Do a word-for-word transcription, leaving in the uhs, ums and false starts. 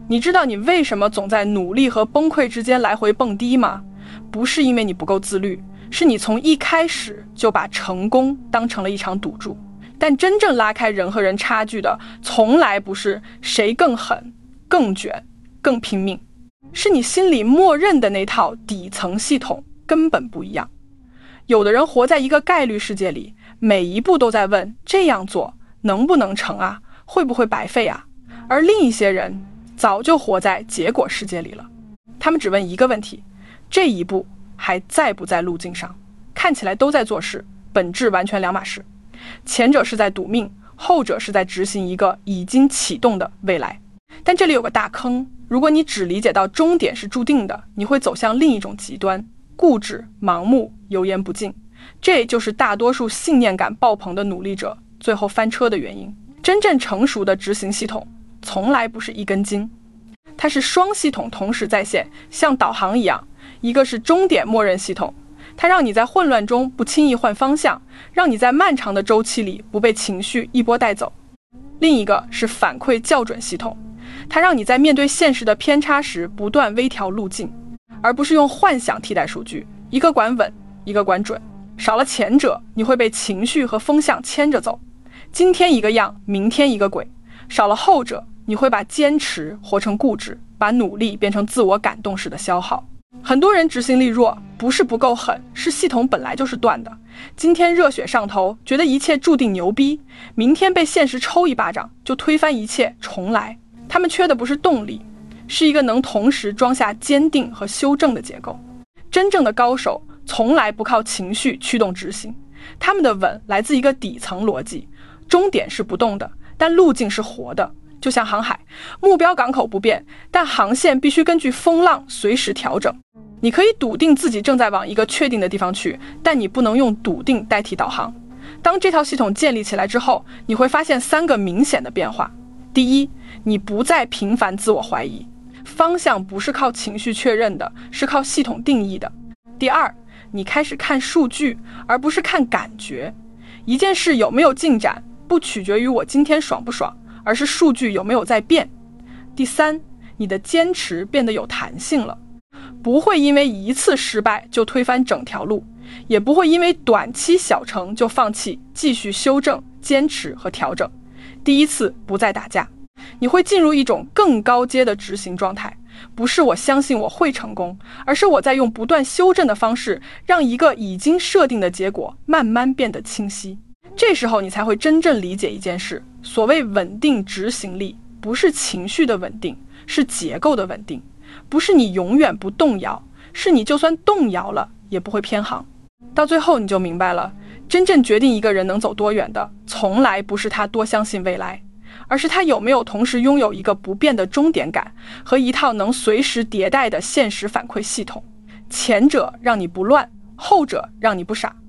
你知道你为什么总在努力和崩溃之间来回蹦迪吗？不是因为你不够自律，是你从一开始就把成功当成了一场赌注。但真正拉开人和人差距的，从来不是谁更狠、更卷、更拼命，是你心里默认的那套底层系统根本不一样。有的人活在一个概率世界里，每一步都在问这样做能不能成啊，会不会白费啊？而另一些人早就活在结果世界里了，他们只问一个问题，这一步还在不在路径上？看起来都在做事，本质完全两码事。前者是在赌命，后者是在执行一个已经启动的未来。但这里有个大坑，如果你只理解到终点是注定的，你会走向另一种极端，固执、盲目、油盐不进。这就是大多数信念感爆棚的努力者最后翻车的原因。真正成熟的执行系统从来不是一根筋，它是双系统同时在线，像导航一样。一个是终点默认系统，它让你在混乱中不轻易换方向，让你在漫长的周期里不被情绪一波带走。另一个是反馈校准系统，它让你在面对现实的偏差时不断微调路径，而不是用幻想替代数据，一个管稳，一个管准。少了前者，你会被情绪和风向牵着走，今天一个样，明天一个鬼。少了后者，你会把坚持活成固执，把努力变成自我感动式的消耗。很多人执行力弱，不是不够狠，是系统本来就是断的。今天热血上头，觉得一切注定牛逼，明天被现实抽一巴掌，就推翻一切重来。他们缺的不是动力，是一个能同时装下坚定和修正的结构。真正的高手从来不靠情绪驱动执行，他们的稳来自一个底层逻辑，终点是不动的，但路径是活的。就像航海，目标港口不变，但航线必须根据风浪随时调整。你可以笃定自己正在往一个确定的地方去，但你不能用笃定代替导航。当这套系统建立起来之后，你会发现三个明显的变化。第一，你不再频繁自我怀疑，方向不是靠情绪确认的，是靠系统定义的。第二，你开始看数据，而不是看感觉。一件事有没有进展，不取决于我今天爽不爽，而是数据有没有在变。第三，你的坚持变得有弹性了，不会因为一次失败就推翻整条路，也不会因为短期小成就放弃，继续修正、坚持和调整。第一次不再打架，你会进入一种更高阶的执行状态，不是我相信我会成功，而是我在用不断修正的方式，让一个已经设定的结果慢慢变得清晰。这时候你才会真正理解一件事，所谓稳定执行力，不是情绪的稳定，是结构的稳定。不是你永远不动摇，是你就算动摇了也不会偏航。到最后你就明白了，真正决定一个人能走多远的，从来不是他多相信未来，而是他有没有同时拥有一个不变的终点感和一套能随时迭代的现实反馈系统。前者让你不乱，后者让你不傻。